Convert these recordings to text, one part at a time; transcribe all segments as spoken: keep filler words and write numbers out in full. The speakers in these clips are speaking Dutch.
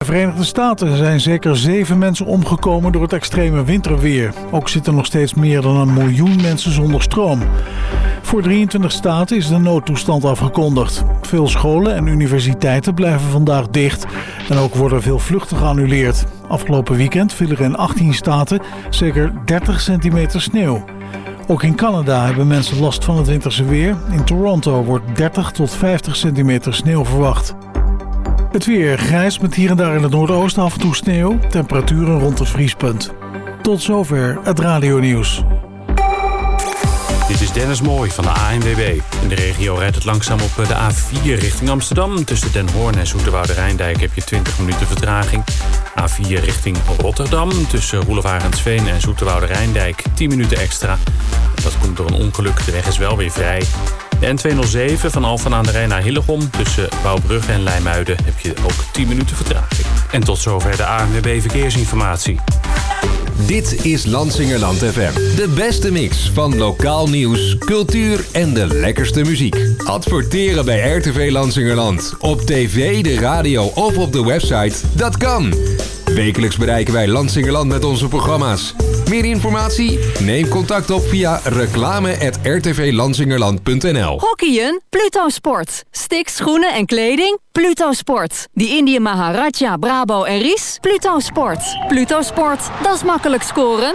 Verenigde Staten zijn zeker zeven mensen omgekomen door het extreme winterweer. Ook zitten nog steeds meer dan een miljoen mensen zonder stroom. Voor drieëntwintig staten is de noodtoestand afgekondigd. Veel scholen en universiteiten blijven vandaag dicht en ook worden veel vluchten geannuleerd. Afgelopen weekend viel er in achttien staten zeker dertig centimeter sneeuw. Ook in Canada hebben mensen last van het winterse weer. In Toronto wordt dertig tot vijftig centimeter sneeuw verwacht. Het weer grijs met hier en daar in het noordoosten af en toe sneeuw. Temperaturen rond het vriespunt. Tot zover het radionieuws. Dit is Dennis Mooij van de A N W B. In de regio rijdt het langzaam op de A vier richting Amsterdam. Tussen Den Hoorn en Zoeterwoude-Rijndijk heb je twintig minuten vertraging. A vier richting Rotterdam. Tussen Roelof Arendsveen en Zoeterwoude-Rijndijk tien minuten extra. Dat komt door een ongeluk. De weg is wel weer vrij. De N tweehonderdzeven van Alphen aan de Rijn naar Hillegom. Tussen Wouwbrugge en Leimuiden heb je ook tien minuten vertraging. En tot zover de A N W B Verkeersinformatie. Dit is Lansingerland F M. De beste mix van lokaal nieuws, cultuur en de lekkerste muziek. Adverteren bij R T V Lansingerland. Op tv, de radio of op de website. Dat kan. Wekelijks bereiken wij Lansingerland met onze programma's. Meer informatie? Neem contact op via reclame at r t v lansingerland punt n l. Hockeyen? Pluto Sport. Sticks, schoenen en kleding? Pluto Sport. Die Indië Maharaja, Brabo en Ries? Pluto Sport. Pluto Sport, dat is makkelijk scoren.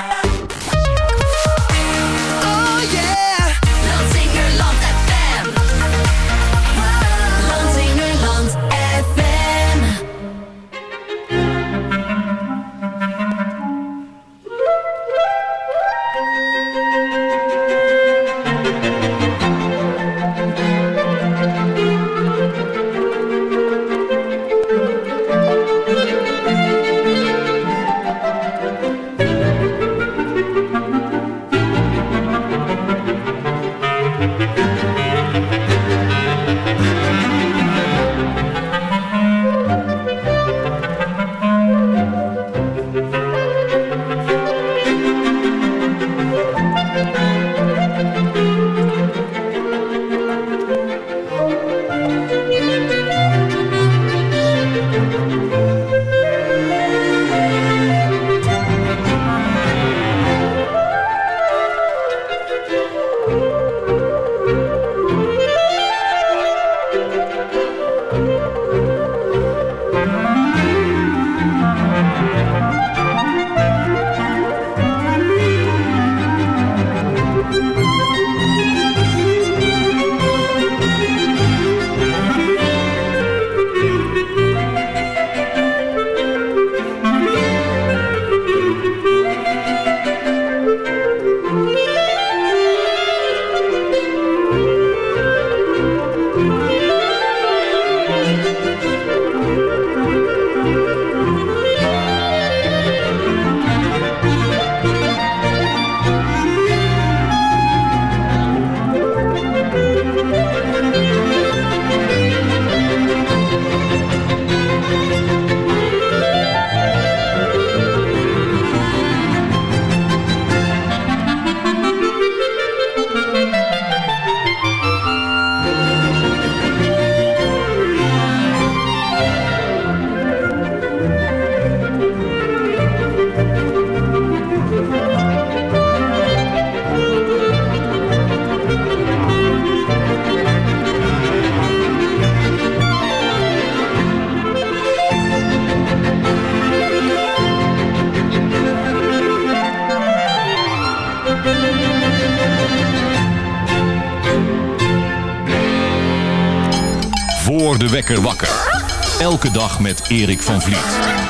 Voor de wekker wakker. Elke dag met Erik van Vliet.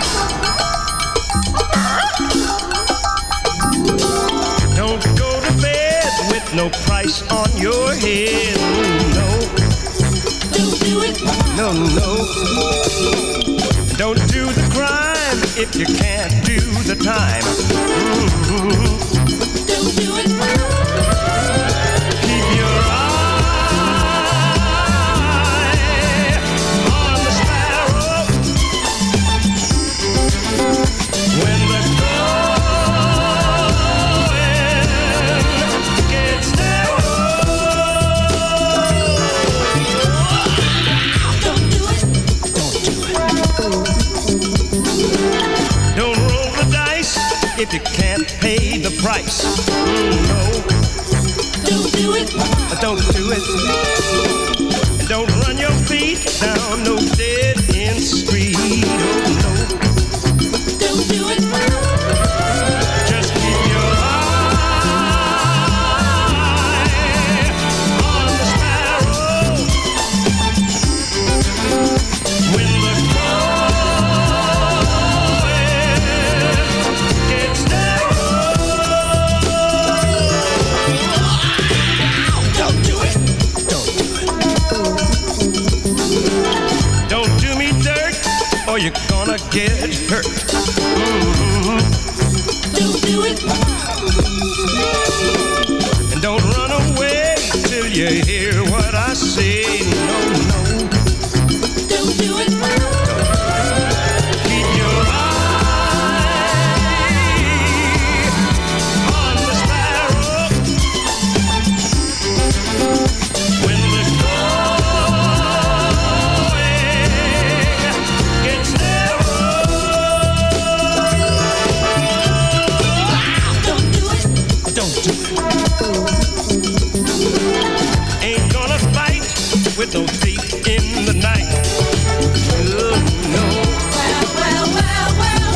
Don't go to bed with no price on your head. No. Don't do it. No, no. Don't do the crime if you can't do the time. Mm-hmm. Don't do it. Keep your eye on the sparrow. When the going gets narrow. Don't do it. Don't do it. if you can't pay the price. Mm, no, don't do it. Don't do it. And don't run your feet down no dead end street. Oh no, don't do it. Just keep your eye on the sparrow. When the you're gonna get hurt. Mm-hmm. Don't do it. And don't run away till you hear what I say. No, no. Don't do it. Keep your eye on the sparrow. When the ain't gonna fight with no thief in the night. Oh, no. Well, well, well, well,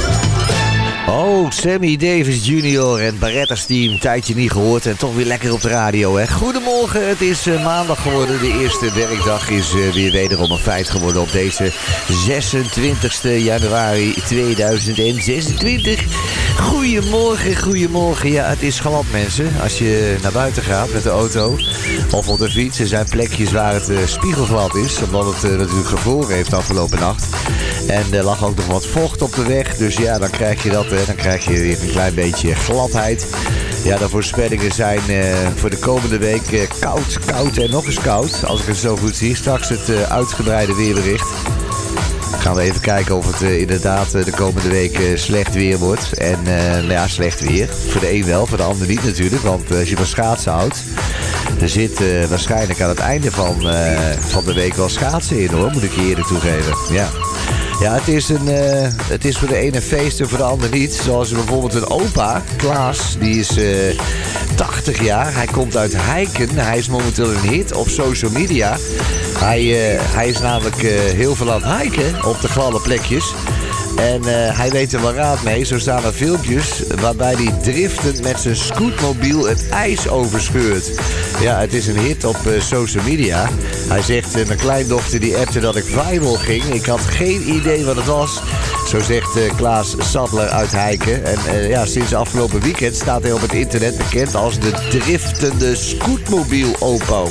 well. Oh, Sammy Davis junior en Barretta's team. Tijdje niet gehoord en toch weer lekker op de radio, hè. Goedemorgen, het is uh, maandag geworden. De eerste werkdag is uh, weer wederom een feit geworden op deze zesentwintigste januari tweeduizend zesentwintig. Goedemorgen, goedemorgen. Ja, het is glad, mensen. Als je naar buiten gaat met de auto of op de fiets. Er zijn plekjes waar het uh, spiegelglad is. Omdat het uh, natuurlijk gevroren heeft afgelopen nacht. En er lag ook nog wat vocht op de weg. Dus ja, dan krijg je dat. Uh, dan krijg je weer een klein beetje gladheid. Ja, de voorspellingen zijn uh, voor de komende week uh, koud, koud en nog eens koud. Als ik het zo goed zie. Straks het uh, uitgebreide weerbericht. Gaan we even kijken of het uh, inderdaad uh, de komende week uh, slecht weer wordt. En uh, nou ja, slecht weer. Voor de een wel, voor de ander niet natuurlijk. Want uh, als je van schaatsen houdt, er zit uh, waarschijnlijk aan het einde van, uh, van de week wel schaatsen in, hoor. Moet ik je eerder toegeven. Ja. Ja, het is, een, uh, het is voor de ene feest en voor de ander niet. Zoals bijvoorbeeld een opa, Klaas, die is uh, tachtig jaar. Hij komt uit Heiken. Hij is momenteel een hit op social media. Hij, uh, hij is namelijk uh, heel veel aan het hiken op de gladde plekjes. En uh, hij weet er wel raad mee. Zo staan er filmpjes waarbij hij driftend met zijn scootmobiel het ijs overscheurt. Ja, het is een hit op uh, social media. Hij zegt, uh, mijn kleindochter die appte dat ik viral ging. Ik had geen idee wat het was. Zo zegt uh, Klaas Sadler uit Heiken. En uh, ja, sinds afgelopen weekend staat hij op het internet bekend als de driftende scootmobiel opa.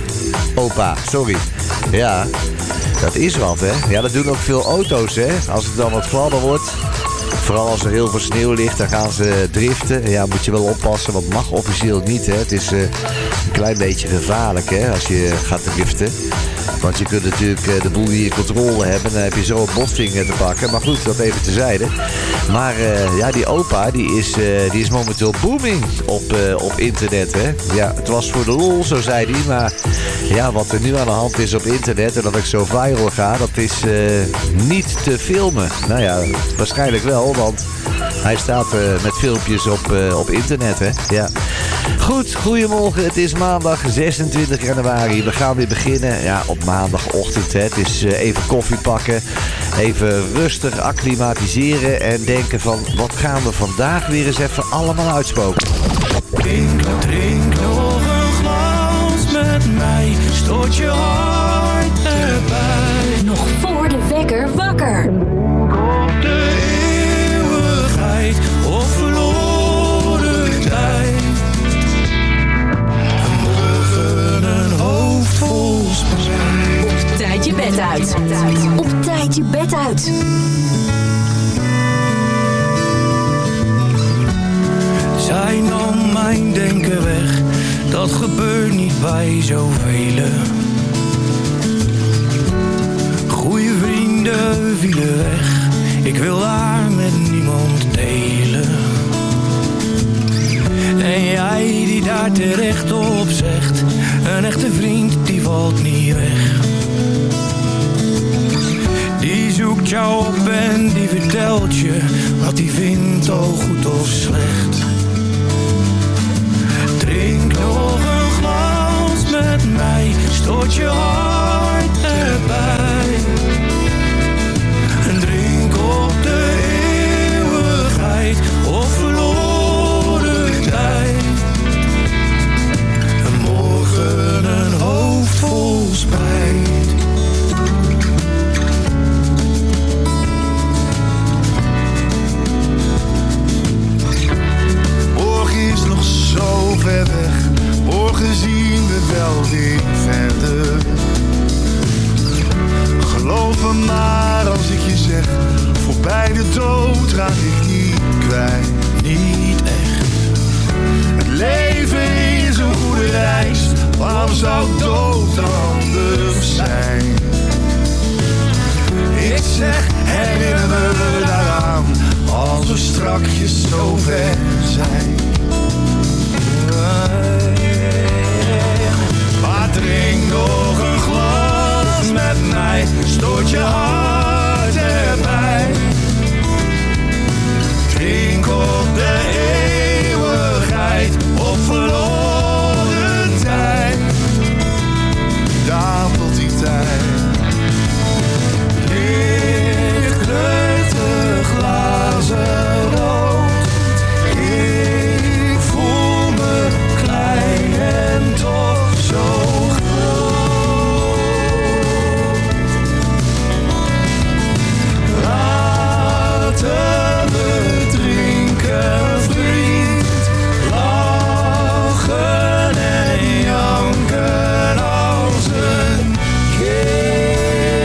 Opa, sorry. Ja, dat is wat, hè. Ja, dat doen ook veel auto's, hè. Als het dan wat gladder wordt, vooral als er heel veel sneeuw ligt, dan gaan ze driften. Ja, moet je wel oppassen, want mag officieel niet, hè. Het is uh, een klein beetje gevaarlijk, hè, als je gaat driften. Want je kunt natuurlijk uh, de boel hier in controle hebben. Dan heb je zo een botsing te pakken. Maar goed, dat even terzijde. Maar uh, ja, die opa, die is, uh, die is momenteel booming op, uh, op internet, hè. Ja, het was voor de lol, zo zei hij. Maar ja, wat er nu aan de hand is op internet en dat ik zo viral ga, dat is uh, niet te filmen. Nou ja, waarschijnlijk wel, want hij staat uh, met filmpjes op, uh, op internet, hè. Ja. Goed, goedemorgen. Het is maandag zesentwintig januari. We gaan weer beginnen. Ja, op maandagochtend. Hè. Het is uh, even koffie pakken. Even rustig acclimatiseren. En denken van, wat gaan we vandaag weer eens even allemaal uitspoken. Drink, drink nog een glas met mij. Stoot je hart erbij. Nog voor de wekker wakker. Op de eeuwigheid of verloren tijd. Morgen een hoofd vol spijt. Op tijd je bed uit. Op tijd je bed uit. Zij nam mijn denken weg. Dat gebeurt niet bij zoveel. Goeie vrienden vielen weg. Ik wil haar met niemand delen. En jij die daar terecht op zegt, een echte vriend die valt niet weg. Die zoekt jou op en die vertelt je wat hij vindt, al goed of slecht. Drink nog een glas met mij, stoot je hart erbij. En drink op de eeuwigheid of verloren tijd. En morgen een hoofd vol spijt. Zo ver weg, morgen zien we wel weer verder. Geloof me maar als ik je zeg, voorbij de dood raak ik niet kwijt. Niet echt. Het leven is een goede reis, waarom zou dood anders zijn? Ik zeg, herinner me daaraan, als we strakjes zo ver zijn. Maar drink nog een glas met mij, stoot je hart erbij. Drink op de eeuwigheid of verloren tijd. Dapelt die tijd. Licht kleurt de glazen rood. En toch zo groot. Laten we drinken, vriend. Lachen en janken als een kind.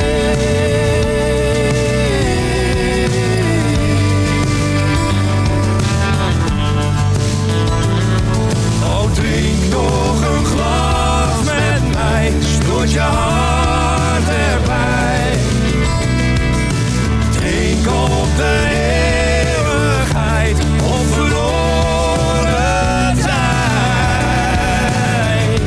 Oh, drink nog een glas met mij, stoot je hart erbij. Drink op de eeuwigheid of verloren tijd.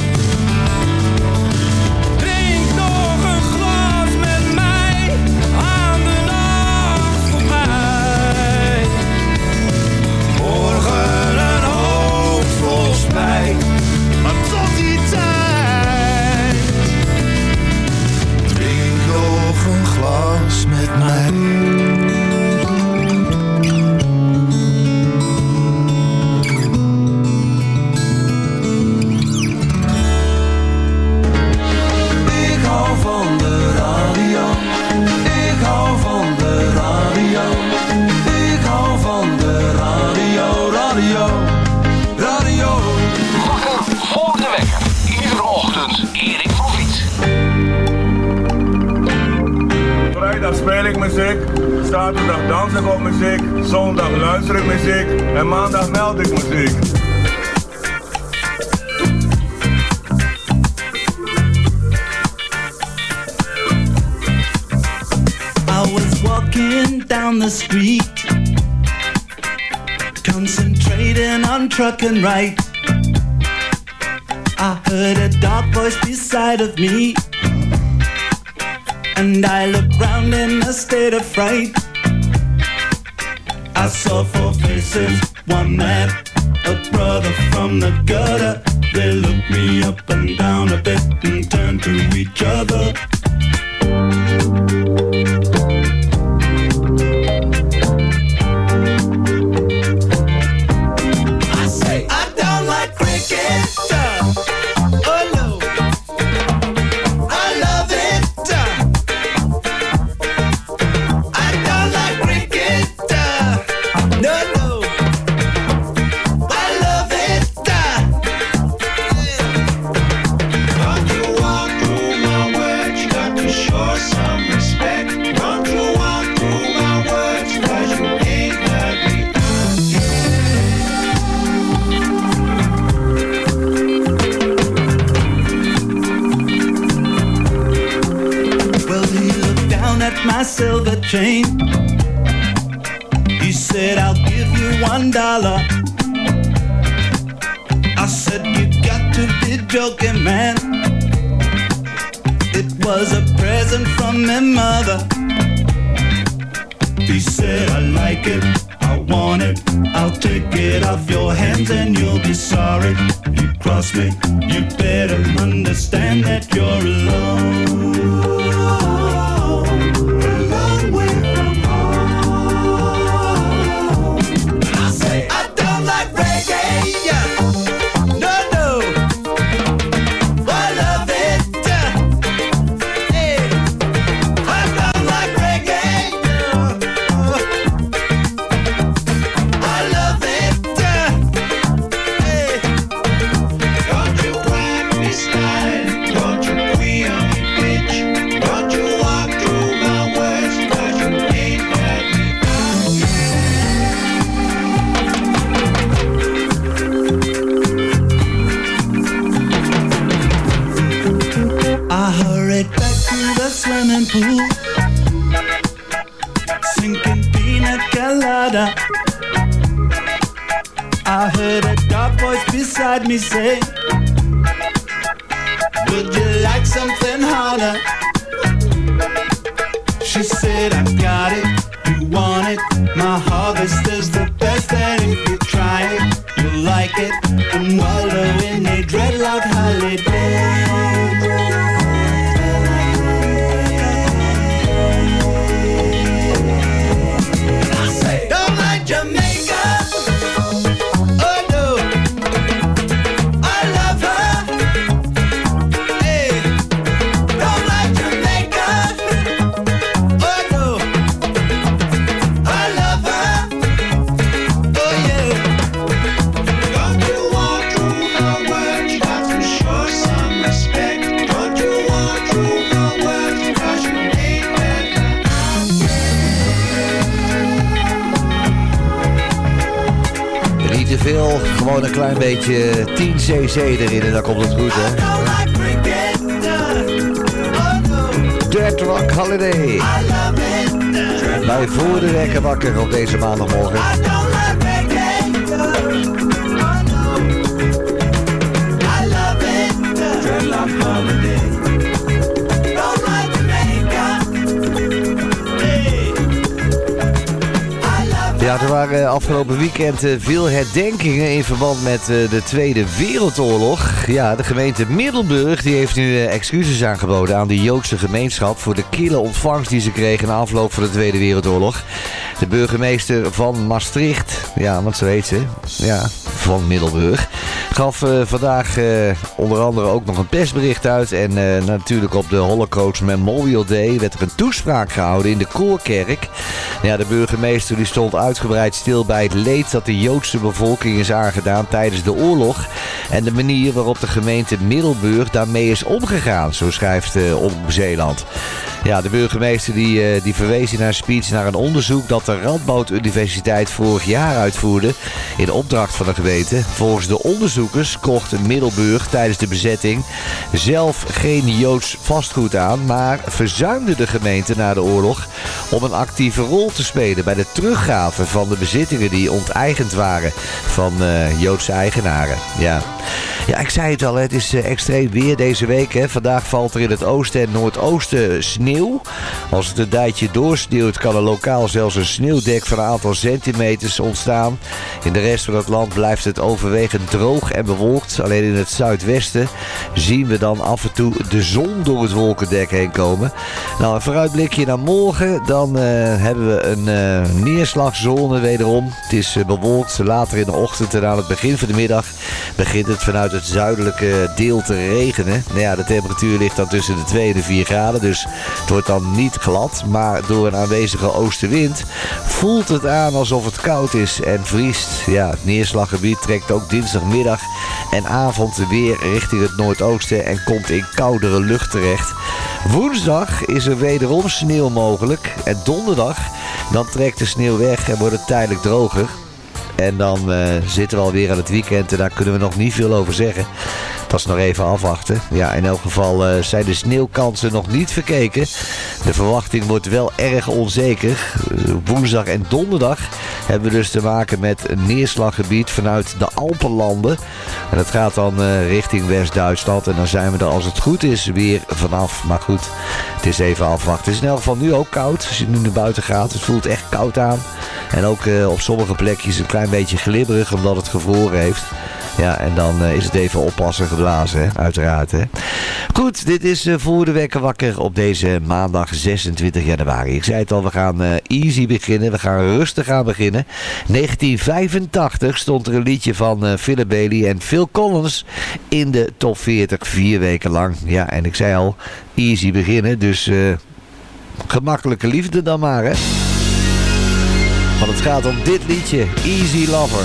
Drink nog een glas met mij, aan de nacht voorbij. Morgen een hoofd vol spijt. Maar tot die tijd, drink nog een glas met mij. Ik hou van de radio, ik hou van de radio, ik hou van de radio, radio, radio. Wakker voor de wekker. Iedere ochtend Erik van Vliet. Vrijdag speel ik muziek, zaterdag dans ik op muziek, zondag luister ik muziek en maandag meld ik muziek. I was walking down the street, concentrating on truck and right. I heard a dark voice beside of me, and I looked round in a state of fright. I saw four faces, one man, a brother from the gutter. They looked me up and down a bit and turned to each other. I say, I don't like cricket. Oh no, I love it. I don't like cricket. No, no, I love it. Don't you walk through my words, you got to show some respect. Don't you walk through my words, cause you ain't heard me. Well, he looked down at my silver chain. He said, I'll give you one dollar. I said, you got to be joking, man. It was a present from my mother. He said, I like it, I want it, I'll take it off your hands and you'll be sorry. You cross me, you better understand that you're alone. A long way from home. I say, I don't like reggae, yeah. No, no, I love it. Hey, I don't like reggae. I love it. Hey, don't you whack me slide, don't you queen on me bitch, don't you walk through my words, 'cause you ain't let me I hurried back to the swimming pool, sinking pina colada. I heard a dark voice beside me say, would you like something harder? She said, I got it, you want it, my harvest is the best, and if you try it, you'll like it, and wallow in a dreadlock holiday. Don't like Jamaica. Oh no, I love her. Hey, don't like Jamaica. Oh no, I love her. Oh yeah. Don't you walk through her words, got to show some respect. Don't you walk through her words, 'cause you ain't met her. Niet te veel, gewoon een klein beetje tien cc erin en dan komt het goed, hè? Dead Rock Holiday. Bij Voor de Wekker wakker op deze maandagmorgen. Ja, er waren afgelopen weekend veel herdenkingen in verband met de Tweede Wereldoorlog. Ja, de gemeente Middelburg die heeft nu excuses aangeboden aan de Joodse gemeenschap voor de kille ontvangst die ze kregen na afloop van de Tweede Wereldoorlog. De burgemeester van Maastricht, ja, want zo heet ze, ja, van Middelburg, gaf uh, vandaag uh, onder andere ook nog een persbericht uit. En uh, natuurlijk op de Holocaust Memorial Day werd er een toespraak gehouden in de Koorkerk. Ja, de burgemeester die stond uitgebreid stil bij het leed dat de Joodse bevolking is aangedaan tijdens de oorlog. En de manier waarop de gemeente Middelburg daarmee is omgegaan, zo schrijft uh, Omroep Zeeland. Ja, de burgemeester die, uh, die verwees in haar speech naar een onderzoek dat de Radboud Universiteit vorig jaar uitvoerde in opdracht van de gemeente. Volgens de onderzoekers kocht Middelburg tijdens de bezetting zelf geen Joods vastgoed aan, maar verzuimde de gemeente na de oorlog om een actieve rol te spelen bij de teruggave van de bezittingen die onteigend waren van uh, Joodse eigenaren. Ja. Ja, ik zei het al, het is uh, extreem weer deze week. Hè. Vandaag valt er in het oosten en noordoosten sneeuw. Als het een tijdje doorsneeuwt, kan er lokaal zelfs een sneeuwdek van een aantal centimeters ontstaan. In de rest van het land blijft het overwegend droog en bewolkt. Alleen in het zuidwesten zien we dan af en toe de zon door het wolkendek heen komen. Nou, een vooruitblikje naar morgen. Dan uh, hebben we een uh, neerslagzone wederom. Het is uh, bewolkt. Later in de ochtend en aan het begin van de middag begint het vanuit het zuidelijke deel te regenen. Nou ja, de temperatuur ligt dan tussen de twee en de vier graden. Dus het wordt dan niet glad. Maar door een aanwezige oostenwind voelt het aan alsof het koud is en vriest. Ja, het neerslaggebied trekt ook dinsdagmiddag en avond weer richting het noordoosten en komt in koudere lucht terecht. Woensdag is er wederom sneeuw mogelijk. En donderdag, dan trekt de sneeuw weg en wordt het tijdelijk droger. En dan uh, zitten we alweer aan het weekend en daar kunnen we nog niet veel over zeggen. Dat is nog even afwachten. Ja, in elk geval uh, zijn de sneeuwkansen nog niet verkeken. De verwachting wordt wel erg onzeker. Uh, woensdag en donderdag hebben we dus te maken met een neerslaggebied vanuit de Alpenlanden. En dat gaat dan uh, richting West-Duitsland. En dan zijn we er als het goed is weer vanaf. Maar goed, het is even afwachten. Het is in elk geval nu ook koud. Als je nu naar buiten gaat, het voelt echt koud aan. En ook uh, op sommige plekjes een klein beetje glibberig omdat het gevroren heeft. Ja, en dan uh, is het even oppassen geblazen, hè? Uiteraard. Hè? Goed, dit is uh, voor de wekker wakker op deze maandag zesentwintig januari. Ik zei het al, we gaan uh, easy beginnen. We gaan rustig aan beginnen. negentien vijfentachtig stond er een liedje van uh, Philip Bailey en Phil Collins in de top veertig, vier weken lang. Ja, en ik zei al, easy beginnen, dus uh, gemakkelijke liefde dan maar, hè. Want het gaat om dit liedje, Easy Lover.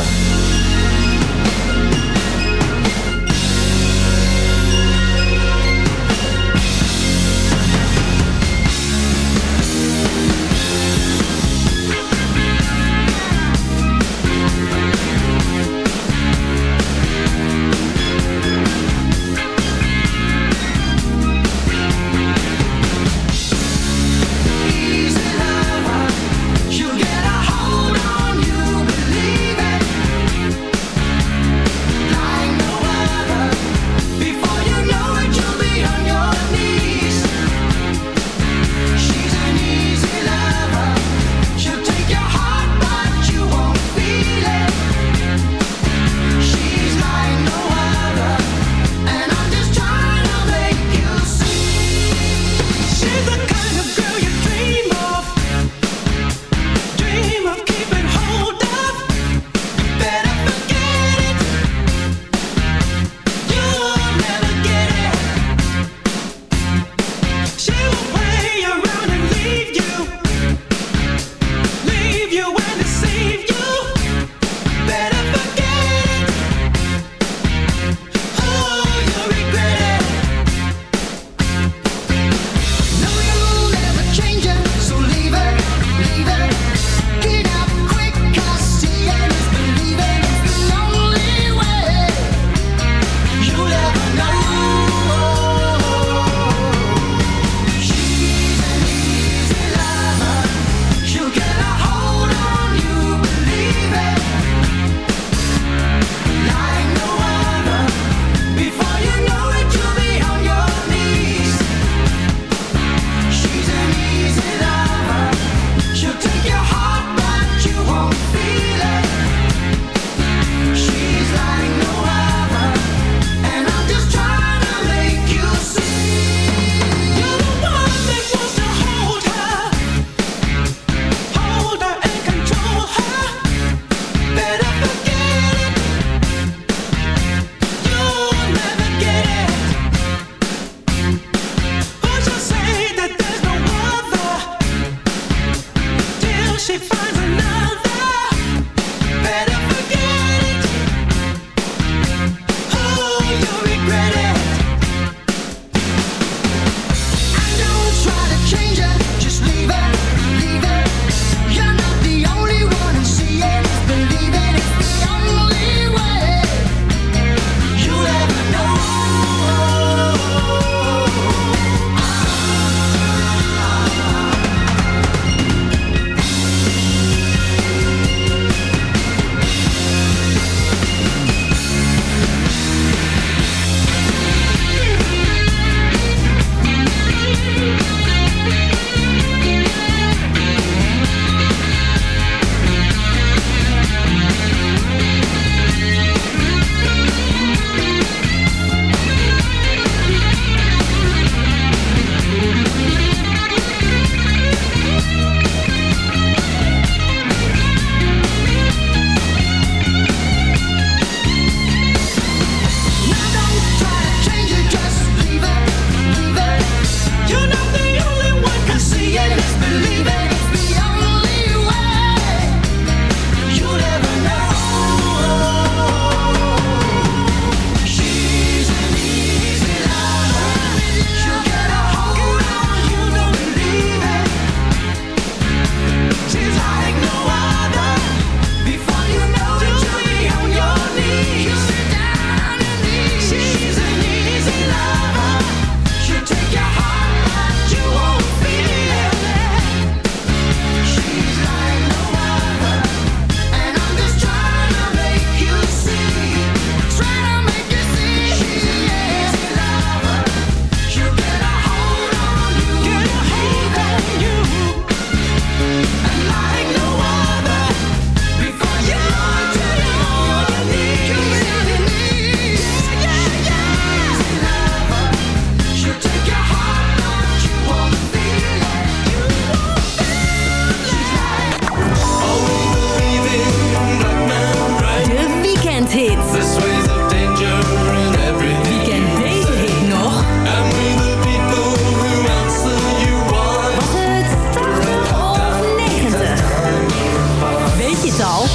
het al?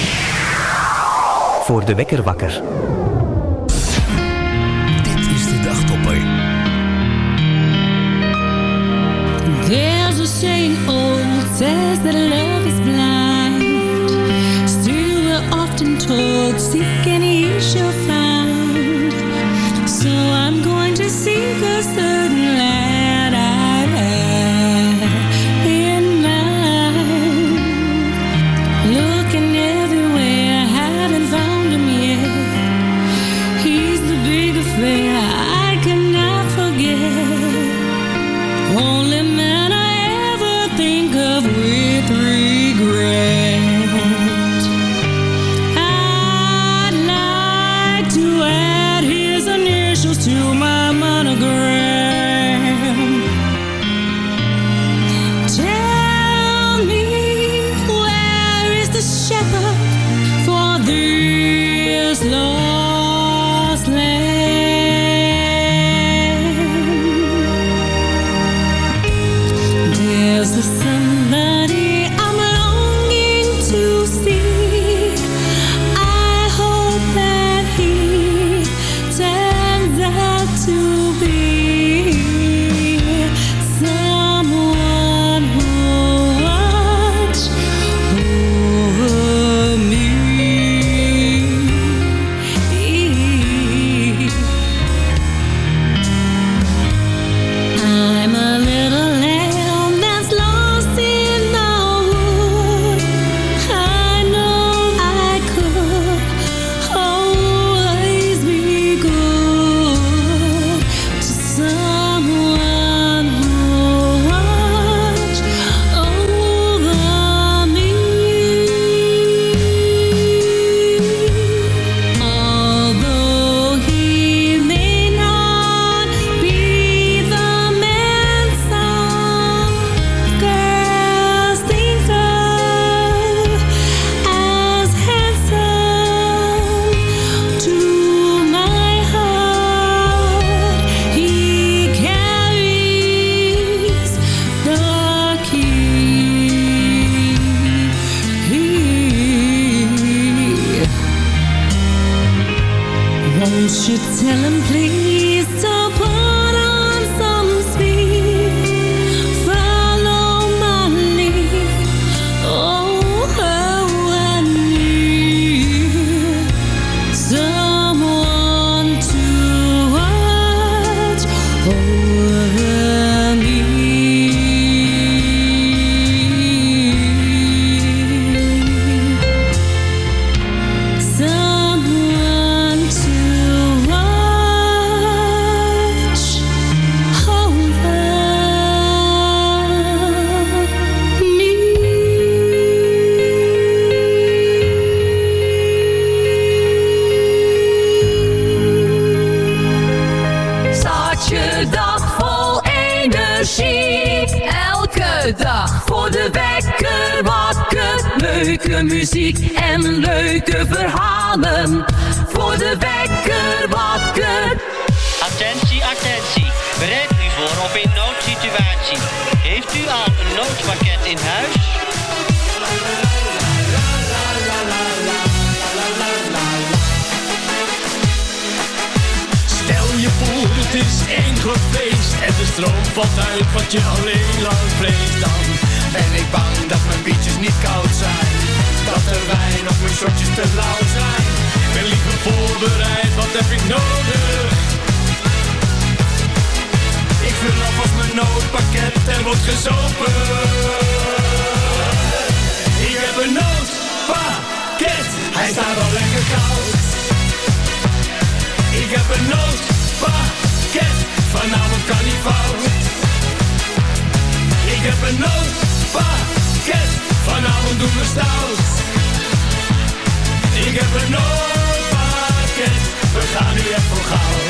Voor de wekker wakker. Dit is de dagtopper. There's a saying old says that love is blind. Still we're often told seek and ye shall find. So I'm going to seek a certain lad I have in mind. Looking everywhere, haven't found him yet. He's the big affair I cannot forget. Only man I ever think of with regret. I'd like to add his initials to my monogram. Tell me, where is the shepherd for this lost land? There's the somebody I'm longing to see. I hope that he turns out to be someone who watch over me. I'm a little lamb that's lost in the wood. I know I could always be good to someone who watch over me. Although he may not be the man some girls think of as handsome, to my heart he carries the key. Won't you tell him please to put on some speed, follow my lead. Oh, how I need someone to watch over me. Someone to watch over me. Start je dag vol energie. Elke dag voor de wekker wakker. Leuke muziek en leuke verhalen. Voor de wekker wakker. Attentie, attentie. Bereid u voor op een noodsituatie. Heeft u al een noodpakket in huis? Stel je voor, het is één groot feest en de stroom valt uit wat je alleen lang vreest. Dan ben ik bang dat mijn biertjes niet koud zijn, dat er wijn of mijn shotjes te lauw zijn. Ben liever voorbereid, wat heb ik nodig? Ik vul alvast mijn noodpakket en word gezopen. Ik heb een noodpakket, hij staat al lekker koud. Ik heb een noodpakket, vanavond kan niet fout. Ik heb een noodpakket, vanavond doen we stout. Ik heb een noodpakket, we gaan nu echt voor goud.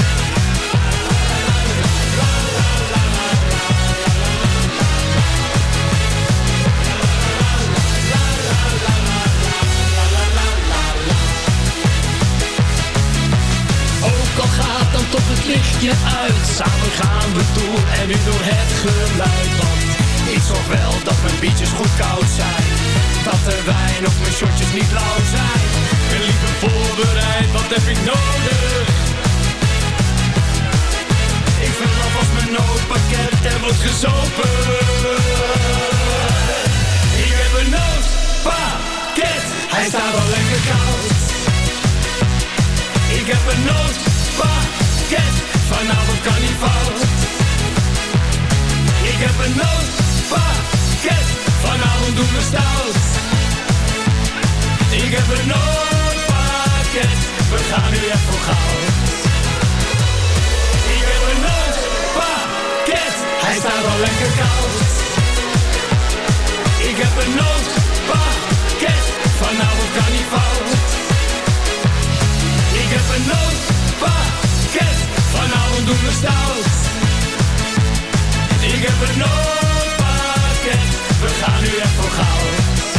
Ook al gaat dan toch het lichtje uit, samen gaan we door en nu door het geluid. Want ik zorg wel dat mijn biertjes goed koud zijn, dat de wijn of mijn shotjes niet lauw zijn. Ben liever voorbereid, wat heb ik nodig? Ik vul alvast mijn noodpakket en wordt gezopen. Ik heb een noodpakket, hij staat al lekker koud. Ik heb een noodpakket, vanavond kan niet fout. Ik heb een noodpakket, vanavond doen we stout. Ik heb een noodpakket, we gaan nu echt voor goud. Ik heb een noodpakket, hij staat al lekker koud. Ik heb een noodpakket, vanavond kan niet fout. Ik heb een noodpakket, vanavond doen we stout. Ik heb een noodpakket, we gaan nu echt voor goud.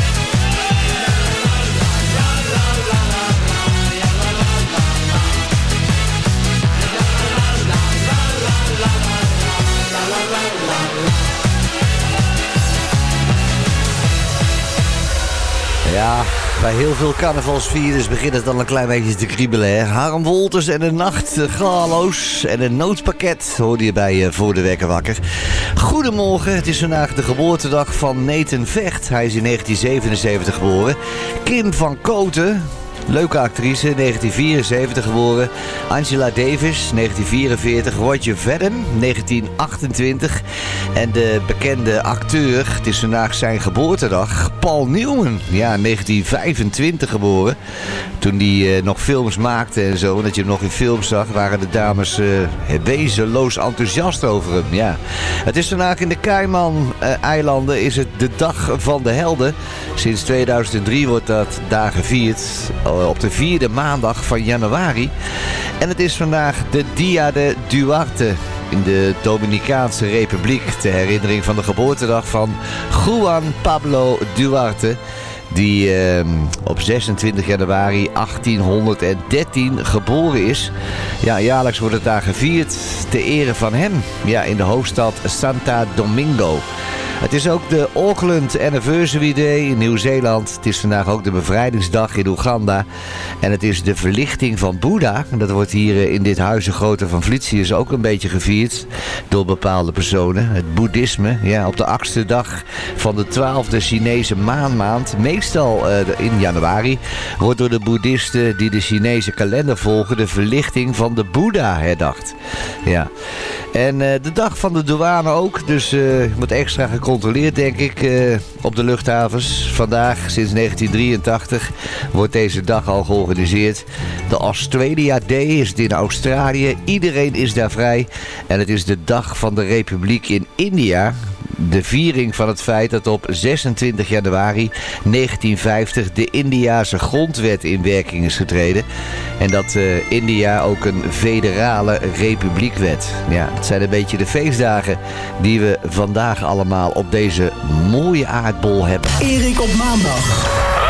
Ja, bij heel veel carnavalsvierders begint het dan een klein beetje te kriebelen, hè. Harm Wolters en de Nacht, Galoos en een noodpakket hoorde je bij uh, Voor de Wekker Wakker. Goedemorgen, het is vandaag de geboortedag van Nathan Vecht. Hij is in negentien zevenenzeventig geboren. Kim van Kooten, leuke actrice, negentien vierenzeventig geboren. Angela Davis, negentien vierenveertig. Roger Vadim, negentien achtentwintig. En de bekende acteur, het is vandaag zijn geboortedag, Paul Newman. Ja, negentien vijfentwintig geboren. Toen hij uh, nog films maakte en zo, en dat je hem nog in films zag, waren de dames uh, wezenloos enthousiast over hem. Ja. Het is vandaag in de Cayman-eilanden is het de Dag van de Helden. Sinds tweeduizend drie wordt dat daar gevierd. Op de vierde maandag van januari. En het is vandaag de Dia de Duarte in de Dominicaanse Republiek. Ter herinnering van de geboortedag van Juan Pablo Duarte. Die eh, op zesentwintig januari achttienhonderddertien geboren is. Ja, jaarlijks wordt het daar gevierd ter ere van hem. Ja, in de hoofdstad Santo Domingo. Het is ook de Auckland Anniversary Day in Nieuw-Zeeland. Het is vandaag ook de bevrijdingsdag in Oeganda. En het is de verlichting van Boeddha. Dat wordt hier in dit huizengrote van Vlietsiers ook een beetje gevierd door bepaalde personen. Het boeddhisme, ja, op de achtste dag van de twaalfde Chinese maanmaand, meestal uh, in januari, wordt door de boeddhisten die de Chinese kalender volgen de verlichting van de Boeddha herdacht. Ja. En uh, de dag van de douane ook, dus uh, je moet extra gecontroleerd, denk ik, uh, op de luchthavens. Vandaag, sinds negentien drieëntachtig, wordt deze dag al georganiseerd. De Australia Day is het in Australië. Iedereen is daar vrij. En het is de dag van de Republiek in India. De viering van het feit dat op zesentwintig januari negentienvijftig de Indiase grondwet in werking is getreden. En dat uh, India ook een federale republiek werd. Ja, het zijn een beetje de feestdagen die we vandaag allemaal op deze mooie aardbol hebben. Erik op maandag.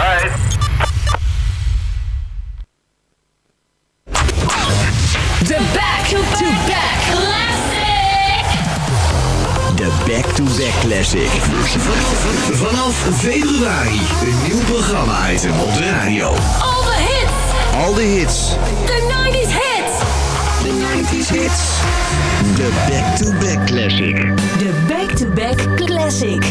De back-to-back classic. De back-to-back classic. Vanaf februari een nieuw programma-item op de radio. All the hits. Al de hits. De nineties hits. De nineties hits. De back-to-back classic. De back-to-back classic.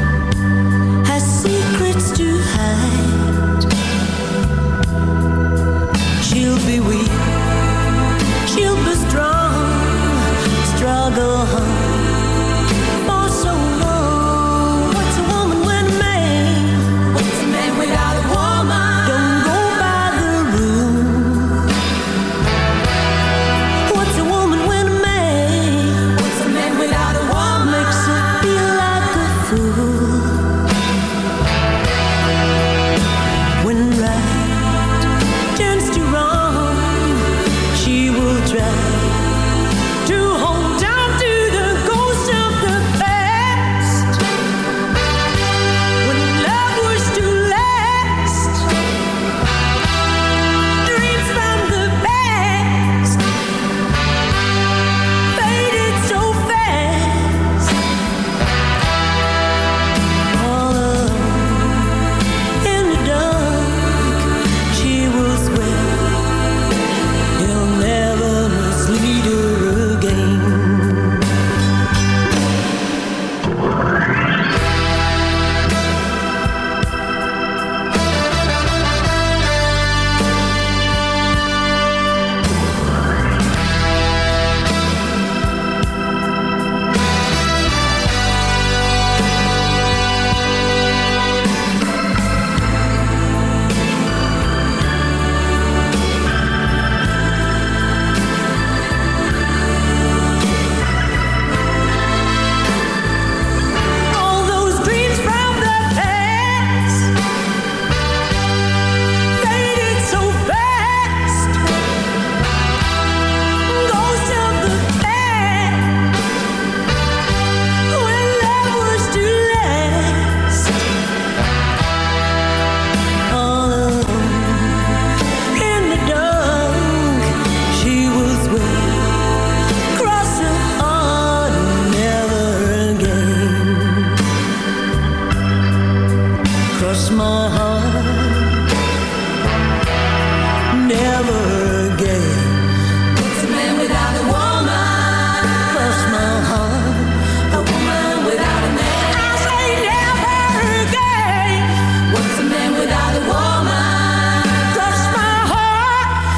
Secrets to hide.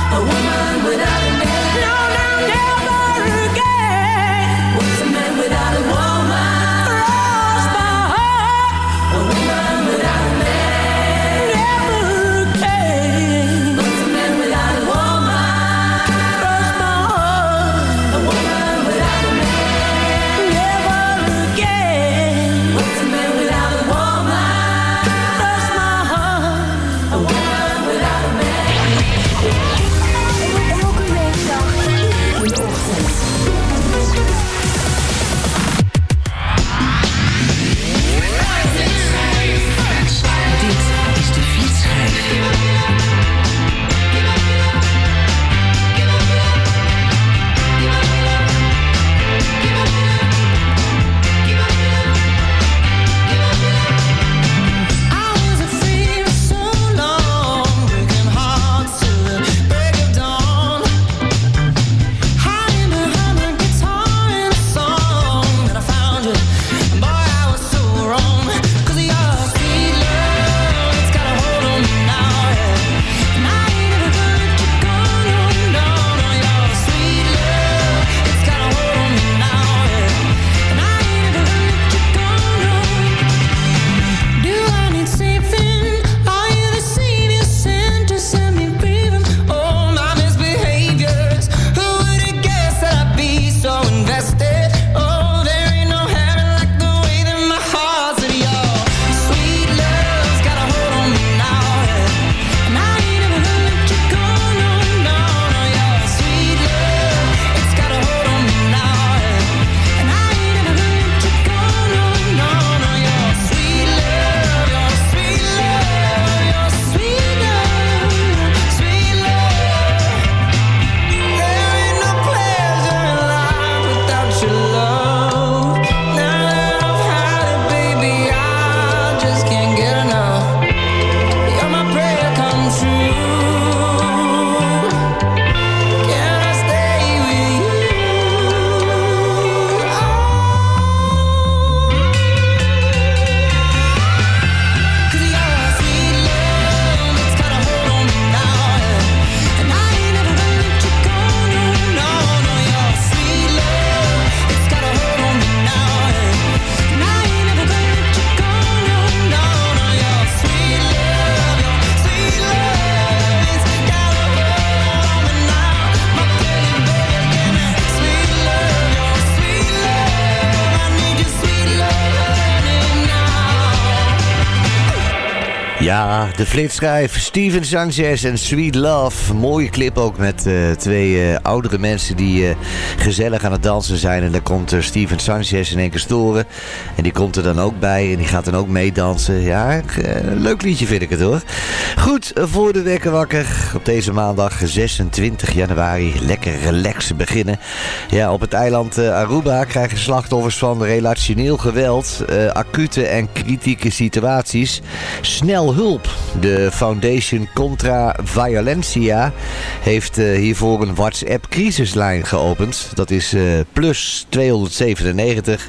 Ja, de flitschijf Steven Sanchez en Sweet Love. Mooie clip ook met uh, twee uh, oudere mensen die uh, gezellig aan het dansen zijn. En dan komt uh, Steven Sanchez in één keer storen. En die komt er dan ook bij en die gaat dan ook meedansen. Ja, uh, leuk liedje vind ik het hoor. Goed, voor de wekker wakker. Op deze maandag zesentwintig januari. Lekker relaxen beginnen. Ja, op het eiland uh, Aruba krijgen slachtoffers van relationeel geweld, uh, acute en kritieke situaties snel hulp. De Foundation Contra Violencia heeft uh, hiervoor een WhatsApp-crisislijn geopend. Dat is uh, plus tweehonderdzevenennegentig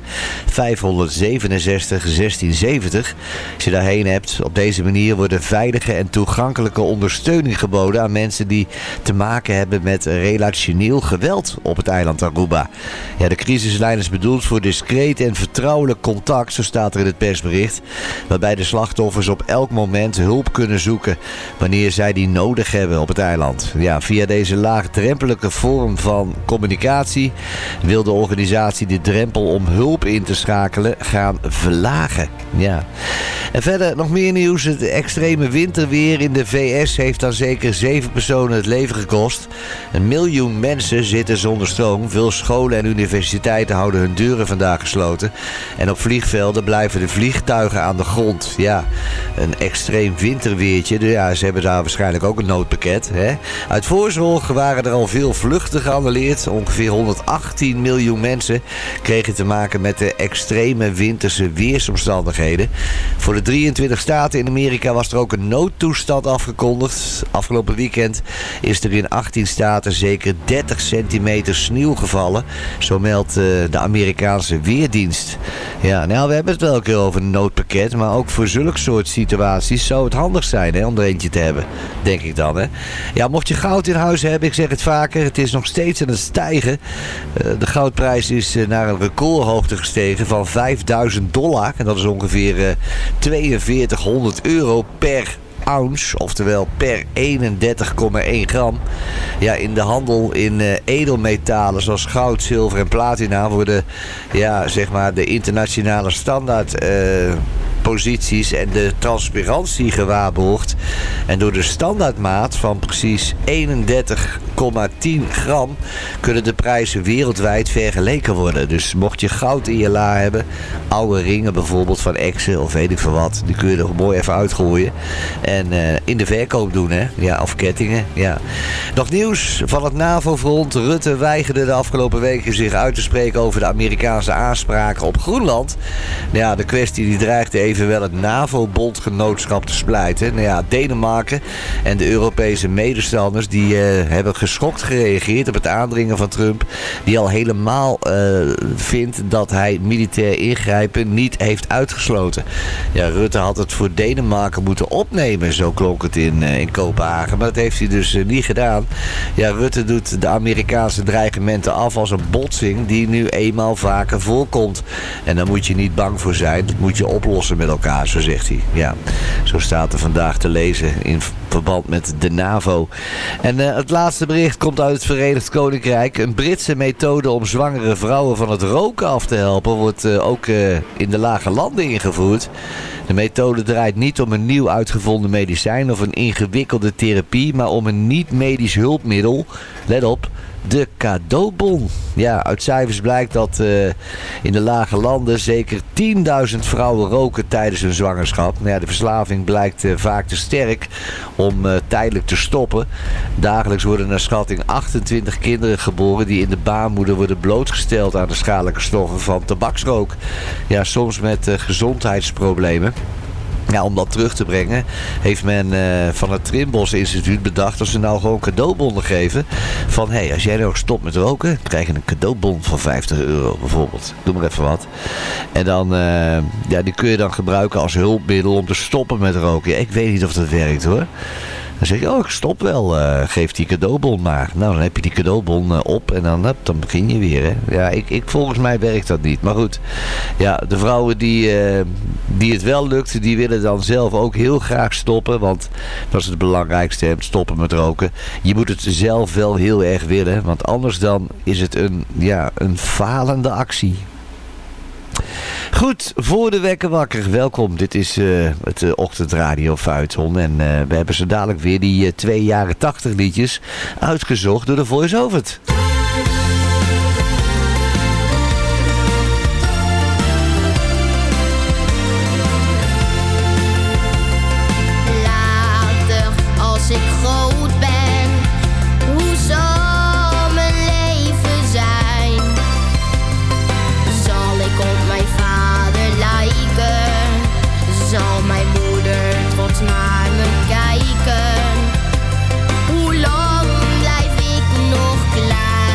vijfhonderdzevenenzestig zestienzeventig. Als je daarheen hebt, op deze manier worden veilige en toegankelijke ondersteuning geboden aan mensen die te maken hebben met relationeel geweld op het eiland Aruba. Ja, de crisislijn is bedoeld voor discreet en vertrouwelijk contact, zo staat er in het persbericht, waarbij de slachtoffers op elk moment hulp kunnen zoeken wanneer zij die nodig hebben op het eiland. Ja, via deze laagdrempelige vorm van communicatie wil de organisatie de drempel om hulp in te schakelen gaan verlagen. Ja. En verder nog meer nieuws. Het extreme winterweer in de V S heeft dan zeker zeven personen het leven gekost. Een miljoen mensen zitten zonder stroom. Veel scholen en universiteiten houden hun deuren vandaag gesloten. En op vliegvelden blijven de vliegtuigen aan de grond. Ja, een extreem winterweertje. Ja, ze hebben daar waarschijnlijk ook een noodpakket. Hè? Uit voorzorg waren er al veel vluchten geannuleerd. Ongeveer honderdachttien miljoen mensen kregen te maken met de extreme winterse weersomstandigheden. Voor de drieëntwintig staten in Amerika was er ook een noodtoestand afgekondigd. Afgelopen weekend is er in achttien staten zeker dertig centimeter sneeuw gevallen. Zo meldt uh, de Amerikaanse Weerdienst. Ja, nou, we hebben het wel een keer over een noodpakket, maar ook voor zulke soort situaties vakanties zou het handig zijn, hè, om er eentje te hebben. Denk ik dan, hè. Ja, mocht je goud in huis hebben, ik zeg het vaker, het is nog steeds aan het stijgen. Uh, de goudprijs is uh, naar een recordhoogte gestegen van vijfduizend dollar. En dat is ongeveer uh, tweeënveertighonderd euro per ounce, oftewel per eenendertig komma één gram. Ja, in de handel in uh, edelmetalen zoals goud, zilver en platina worden, ja, zeg maar, de internationale standaard uh, posities en de transparantie gewaarborgd. En door de standaardmaat van precies eenendertig komma tien gram kunnen de prijzen wereldwijd vergeleken worden. Dus mocht je goud in je la hebben, oude ringen bijvoorbeeld van Exen of weet ik veel wat, die kun je er mooi even uitgooien en uh, in de verkoop doen, hè? Ja, of kettingen, ja. Nog nieuws van het NAVO-front. Rutte weigerde de afgelopen weken zich uit te spreken over de Amerikaanse aanspraken op Groenland. Ja, de kwestie die dreigde evenwel het NAVO-bondgenootschap te splijten. Nou ja, Denemarken en de Europese medestanders die uh, hebben geschokt gereageerd op het aandringen van Trump, die al helemaal uh, vindt dat hij militair ingrijpen niet heeft uitgesloten. Ja, Rutte had het voor Denemarken moeten opnemen, zo klonk het in, uh, in Kopenhagen, maar dat heeft hij dus uh, niet gedaan. Ja, Rutte doet de Amerikaanse dreigementen af als een botsing die nu eenmaal vaker voorkomt. En daar moet je niet bang voor zijn, dat moet je oplossen met elkaar, zo zegt hij. Ja, zo staat er vandaag te lezen in verband met de NAVO. En uh, het laatste bericht komt uit het Verenigd Koninkrijk. Een Britse methode om zwangere vrouwen van het roken af te helpen wordt uh, ook uh, in de lage landen ingevoerd. De methode draait niet om een nieuw uitgevonden medicijn of een ingewikkelde therapie, maar om een niet-medisch hulpmiddel. Let op, de cadeaubon. Ja, uit cijfers blijkt dat uh, in de lage landen zeker tienduizend vrouwen roken tijdens hun zwangerschap. Nou ja, de verslaving blijkt uh, vaak te sterk om uh, tijdelijk te stoppen. Dagelijks worden naar schatting achtentwintig kinderen geboren die in de baarmoeder worden blootgesteld aan de schadelijke stoffen van tabaksrook. Ja, soms met uh, gezondheidsproblemen. Ja, om dat terug te brengen heeft men uh, van het Trimbos Instituut bedacht dat ze nou gewoon cadeaubonnen geven. Van, hé, hey, als jij nou stopt met roken, krijg je een cadeaubon van vijftig euro bijvoorbeeld. Doe maar even wat. En dan, uh, ja, die kun je dan gebruiken als hulpmiddel om te stoppen met roken. Ja, ik weet niet of dat werkt, hoor. Dan zeg je, oh, ik stop wel, uh, geef die cadeaubon maar. Nou, dan heb je die cadeaubon uh, op en dan, uh, dan begin je weer. Hè. Ja, ik, ik, volgens mij werkt dat niet. Maar goed, ja, de vrouwen die, uh, die het wel lukt, die willen dan zelf ook heel graag stoppen. Want dat is het belangrijkste, hè, stoppen met roken. Je moet het zelf wel heel erg willen, want anders dan is het een, ja, een falende actie. Goed, voor de wekker wakker. Welkom, dit is uh, het uh, ochtendradio Feuilleton. En uh, we hebben zo dadelijk weer die uh, twee jaren tachtig liedjes uitgezocht door de voice-over. Later, als ik groot ben, hoe zal mijn leven zijn? Zal ik op mijn vader lijken? Zal mijn moeder trots naar me kijken? Hoe lang blijf ik nog klein?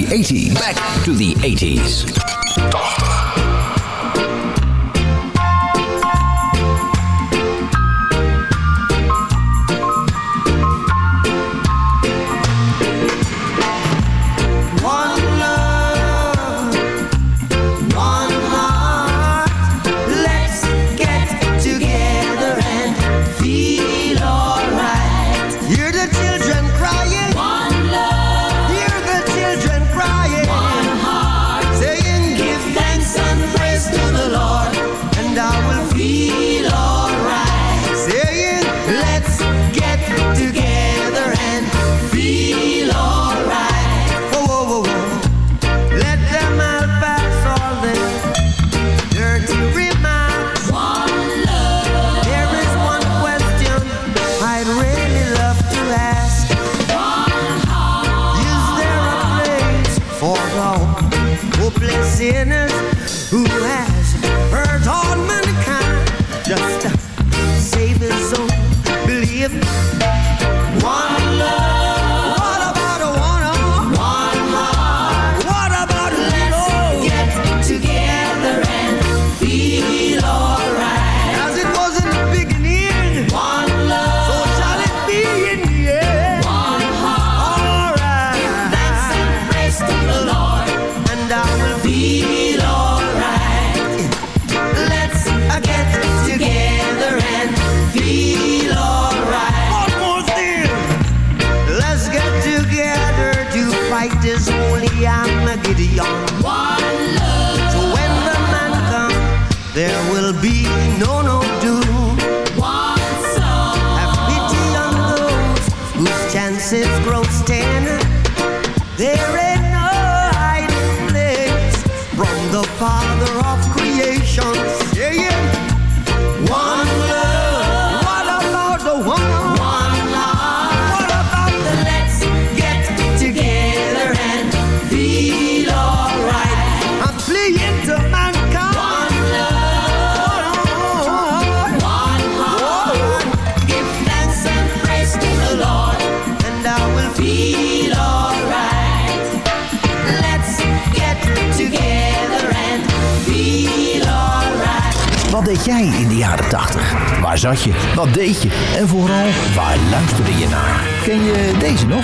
the eighties. Back to the eighties. Sinners who has hurt all mankind, just to save his soul. Believe one love. What about a one arm? One heart. What about a little? Get together and feel alright. As it was in the beginning. One love. So shall it be in the end. One heart. Alright. Give thanks and praise to the Lord, and I will feel alright. Let's uh, get together and feel alright. One more thing. Let's get together to fight this holy Armageddon. One love. So when the man comes, there will be no no doom. One soul. Have pity on those whose chances grow thin. There ain't no hiding place from the Father of creation. Yeah, yeah. One love. What about the one? One heart. What about the let's get together and feel alright? I'm fleeing to mankind. One love. One heart. Give thanks and praise to the Lord, and I will feel alright. Let's get together and feel alright. Wat deed jij in de jaren tachtig? Waar zat je? Wat deed je? En vooral, waar luisterde je naar? Ken je deze nog?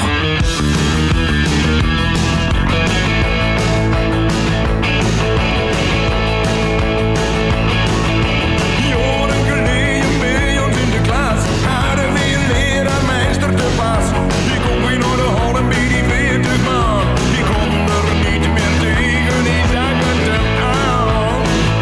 Jaren geleden bij ons in de klas hadden we een leraar meester te pas. Die kon weer naar de hal bij die veertig man. Die kon er niet meer tegen, die zag het hem aan.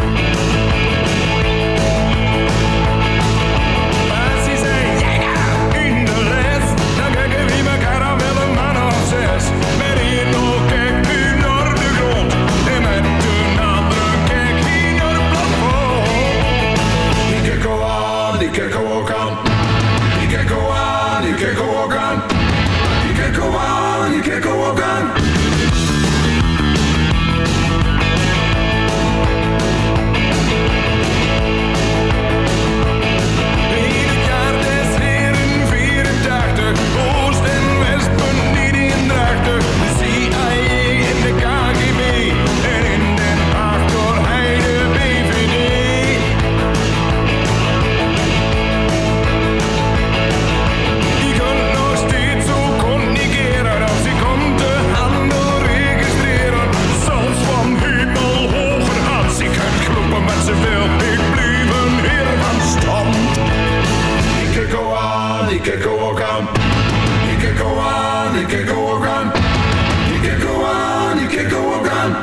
Als hij zei, jij gaat in de les, dan kijken we elkaar aan wel een man of zes. Met één oog kijkt u naar de grond en met de andere kijkt hij naar het plafond. Die kijken we aan, die kijken we ook aan. Die kijken we aan, die kijken we ook aan. Die kijken we aan, die kijken we ook aan. In het jaar des heren vierentachtig, Oost en West benieuwd in drachtig. De C I A en de K G B en in Den Haag door hij de B V D. Die kan nog steeds zo communiceren als ik kom te handel registreren. Zelfs van hemel hoger als ik kan kloppen met ze wil. Ik blijf een heer van stand. Die kijken we aan, die kijken we ook aan. Die kijken we aan, die kijken we ook aan. Die kijken we aan, die kijken we ook aan.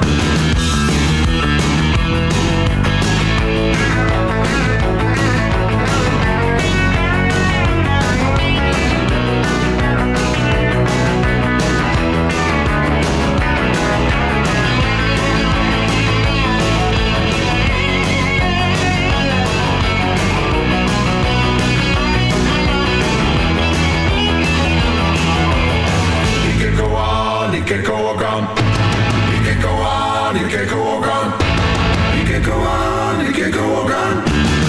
Die kijken we aan, die kijken we ook aan. Die kijken we aan, die kijken we ook aan. Die kijken we aan, die kijken we ook aan.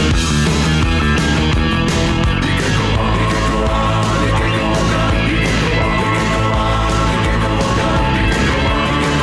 Die kijken we aan, die kijken we aan, die kijken we ook aan. Die kijken we aan, die kijken we ook aan. Die kijken we aan, die kijken we ook aan.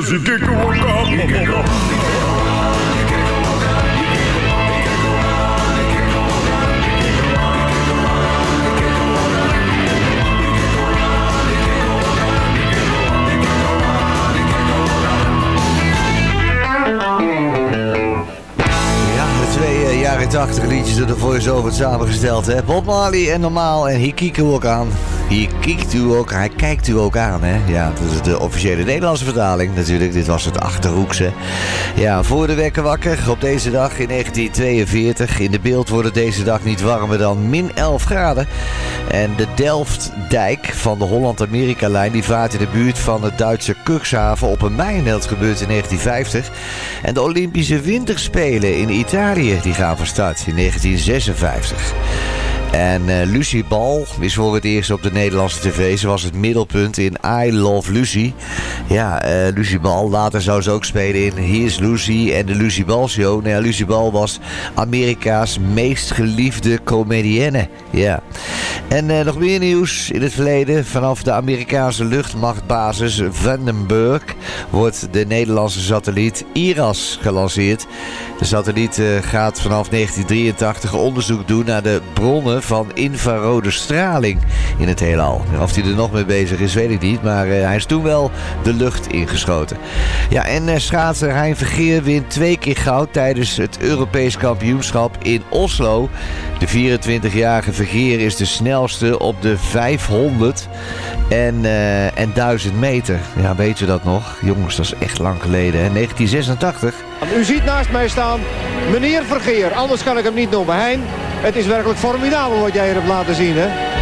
jaren tachtig liedjes door de voice-over samengesteld, hè? Bob Marley en Normaal en He Kiekt U Ook Aan. He Kiekt U Ook, hij kijkt u ook aan, hè? Ja, dat is de officiële Nederlandse vertaling natuurlijk. Dit was het Achterhoekse. Ja, voor de wekker wakker op deze dag in negentien tweeënveertig. In de beeld wordt het deze dag niet warmer dan min elf graden. En de Delftdijk van de Holland-Amerika-lijn die vaart in de buurt van het Duitse Cuxhaven op een mijn. Dat gebeurt in negentien vijftig. En de Olympische Winterspelen in Italië die gaan van start in negentien zesenvijftig. En uh, Lucy Ball is voor het eerst op de Nederlandse tv. Ze was het middelpunt in I Love Lucy. Ja, uh, Lucy Ball. Later zou ze ook spelen in Here's Lucy en de Lucy Ball Show. Nou ja, Lucy Ball was Amerika's meest geliefde comedienne. Ja. En uh, nog meer nieuws in het verleden. Vanaf de Amerikaanse luchtmachtbasis Vandenberg wordt de Nederlandse satelliet I R A S gelanceerd. De satelliet uh, gaat vanaf negentien drieëntachtig onderzoek doen naar de bronnen van infrarode straling in het heelal. Of hij er nog mee bezig is, weet ik niet. Maar uh, hij is toen wel de lucht ingeschoten. Ja, en uh, schaatser Hein Vergeer wint twee keer goud tijdens het Europees kampioenschap in Oslo. De vierentwintigjarige Vergeer is de snelste op de vijfhonderd en, uh, en duizend meter. Ja, weet je dat nog? Jongens, dat is echt lang geleden, hè? negentien zesentachtig. U ziet naast mij staan meneer Vergeer, anders kan ik hem niet noemen. Hein, het is werkelijk formidabel wat jij hier hebt laten zien, hè?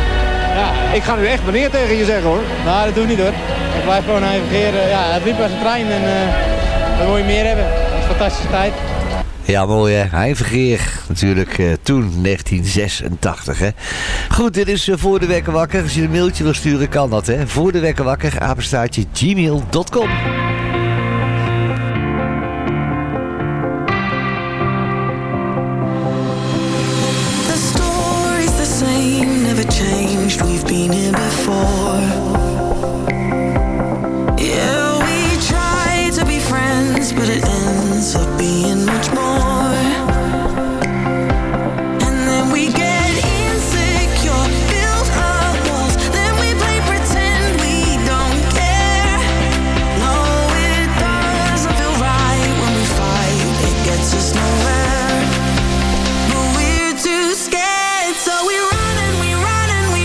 Ja. Ik ga nu echt meneer tegen je zeggen, hoor. Nou, dat doe ik niet, hoor. Ik blijf gewoon Hein Vergeer. Uh, ja, het liep als een trein en uh, dan wil je meer hebben. Dat is een fantastische tijd. Ja, mooi hè. Hein Vergeer natuurlijk uh, toen, negentien zesentachtig hè. Goed, dit is uh, Voor de Wekker Wakker. Als je een mailtje wil sturen, kan dat hè. Voor de Wekker Wakker, apenstaartje gmail punt com. We've been here before. Yeah, we try to be friends, but it ends up being much more. And then we get insecure, build up walls, then we play pretend we don't care. No, it doesn't feel right when we fight, it gets us nowhere. But we're too scared, so we run and we run.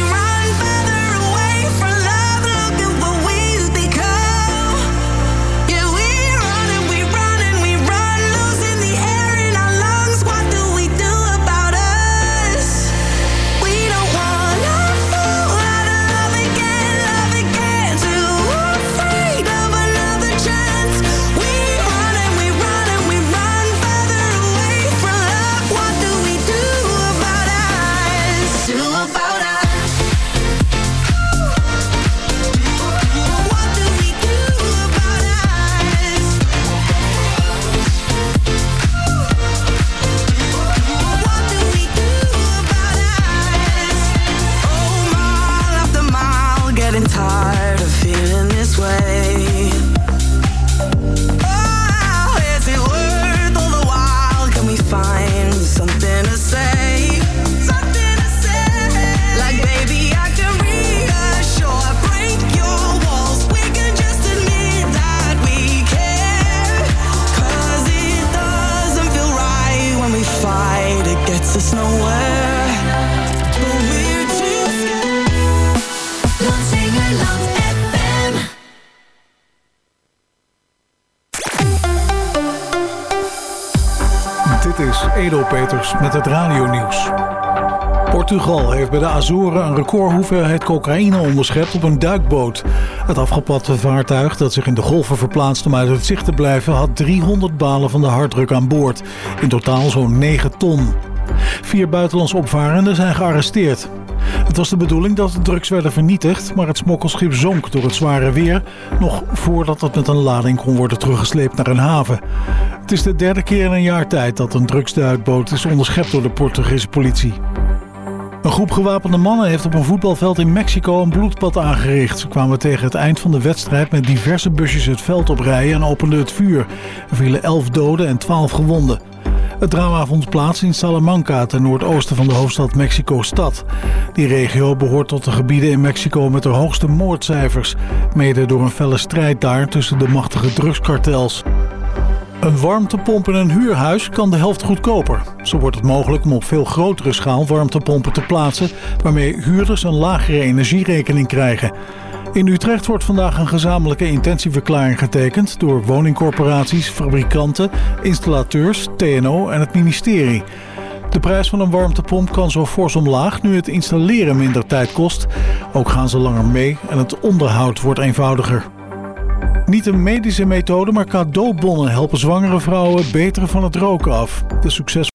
Edo Peters met het radionieuws. Portugal heeft bij de Azoren een recordhoeveelheid cocaïne onderschept op een duikboot. Het afgeplatte vaartuig dat zich in de golven verplaatst om uit het zicht te blijven had driehonderd balen van de harddruk aan boord. In totaal zo'n negen ton. Vier buitenlandse opvarenden zijn gearresteerd. Het was de bedoeling dat de drugs werden vernietigd, maar het smokkelschip zonk door het zware weer, nog voordat het met een lading kon worden teruggesleept naar een haven. Het is de derde keer in een jaar tijd dat een drugsduikboot is onderschept door de Portugese politie. Een groep gewapende mannen heeft op een voetbalveld in Mexico een bloedbad aangericht. Ze kwamen tegen het eind van de wedstrijd met diverse busjes het veld oprijden en openden het vuur. Er vielen elf doden en twaalf gewonden. Het drama vond plaats in Salamanca, ten noordoosten van de hoofdstad Mexico-stad. Die regio behoort tot de gebieden in Mexico met de hoogste moordcijfers. Mede door een felle strijd daar tussen de machtige drugskartels. Een warmtepomp in een huurhuis kan de helft goedkoper. Zo wordt het mogelijk om op veel grotere schaal warmtepompen te plaatsen, waarmee huurders een lagere energierekening krijgen. In Utrecht wordt vandaag een gezamenlijke intentieverklaring getekend door woningcorporaties, fabrikanten, installateurs, T N O en het ministerie. De prijs van een warmtepomp kan zo fors omlaag nu het installeren minder tijd kost. Ook gaan ze langer mee en het onderhoud wordt eenvoudiger. Niet een medische methode, maar cadeaubonnen helpen zwangere vrouwen beter van het roken af. De succes